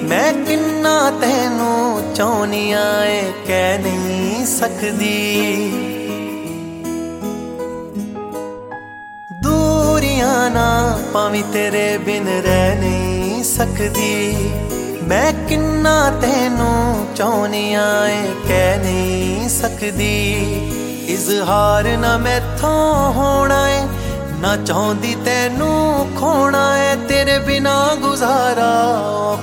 मैं किन्ना तेनू चाहुनिया ए कह नहीं सकदी। दूरियां ना पावी तेरे बिन रह नहीं सकदी। मैं किन्ना तेनू चाहुनिया ए कह नहीं सकदी। इजहार ना मैथों होना है, ना चाहती तेनू खोना है। तेरे बिना गुजारा